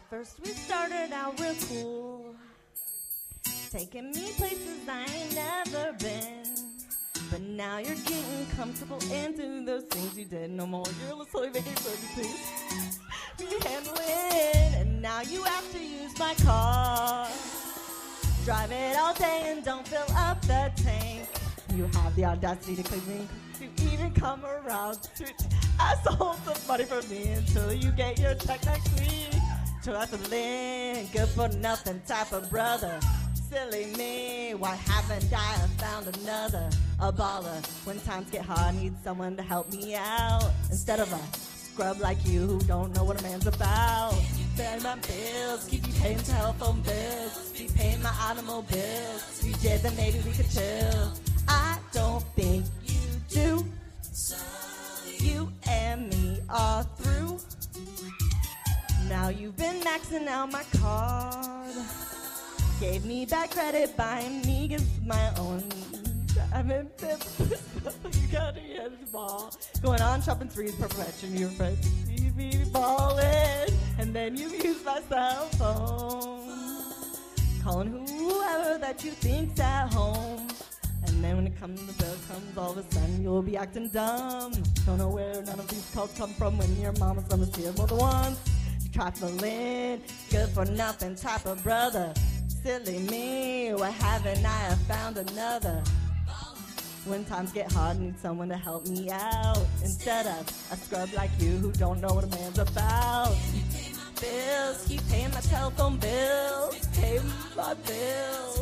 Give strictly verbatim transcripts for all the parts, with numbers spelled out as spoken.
first we started out real cool, taking me places I ain't never been. But now you're getting comfortable into those things you did no more. You're a little silly baby, please. Be handling, and now you have to use my car. Drive it all day and don't fill up the tank. You have the audacity to claim me to even come around to ask to hold some money from me until you get your check next week. Trifling, good for nothing type of brother. Silly me, why haven't I found another? A baller, when times get hard, need someone to help me out. Instead of a scrub like you who don't know what a man's about. Pay my bills, keep you paying telephone bills. Be paying my automobiles. You did, then maybe we could chill. I don't think you do. So you and me are through. Now you've been maxing out my card. Gave me bad credit, buying me gifts of my own. I'm in you got to get the ball. Going on shopping sprees, perfection. Your friends see me balling, and then you use my cell phone, calling whoever that you think's at home. And then when it comes to the bill comes, all of a sudden you'll be acting dumb. Don't know where none of these calls come from when your mama's gonna see it more than once. You trifling, good for nothing type of brother. Silly me, why haven't I found another? When times get hard, need someone to help me out. Instead of a scrub like you who don't know what a man's about. Bills, keep paying my telephone bills. Pay my bills.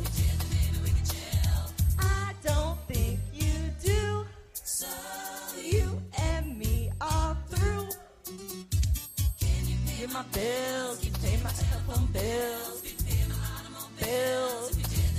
I don't think you do. So you and me are through. Pay my bills, keep paying my telephone bills. Bills.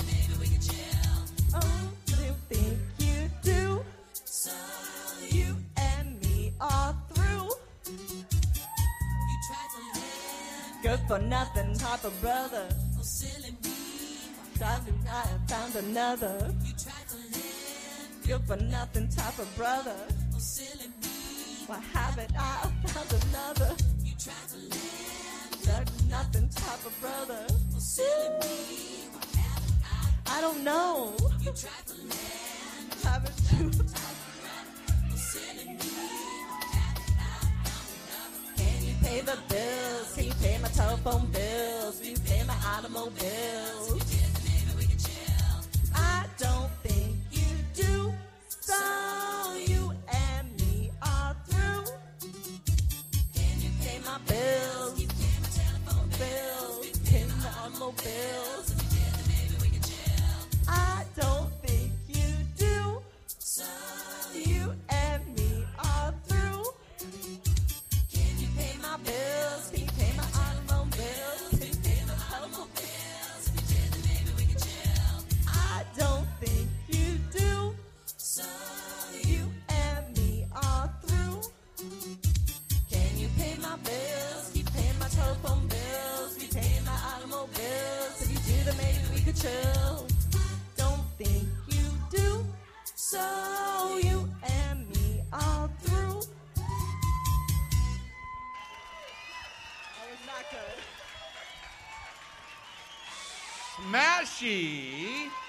Oh, you think you do? So you and me are through. You tried to live. Good for nothing type of brother. Oh, silly me. Tried to, I have found another. You tried to live. Good for nothing type of brother. Oh, silly me. Why haven't I found another? You tried to live. Nothing type of brother. Oh, silly me. Why haven't I? I don't know. You tried to land. Haven't you? Oh, silly me. Why haven't I found another? Can you pay the bills? Can you pay my telephone bills? Can you pay my automobiles? You did, then maybe we can chill. I don't think you do. So you and me are through. Can you pay my bills? Bills, pay my automobiles. I don't think you do. So you and me are through. Can you pay my bills? Can you pay my automobiles? Can you pay my automobiles? I don't think you do. So you and me are through. Can you pay my bills? Keep paying my telephone bills. Pay my automobiles. If you do, then maybe we could chill. Don't think you do. So you and me are through. That was not good. Smashy.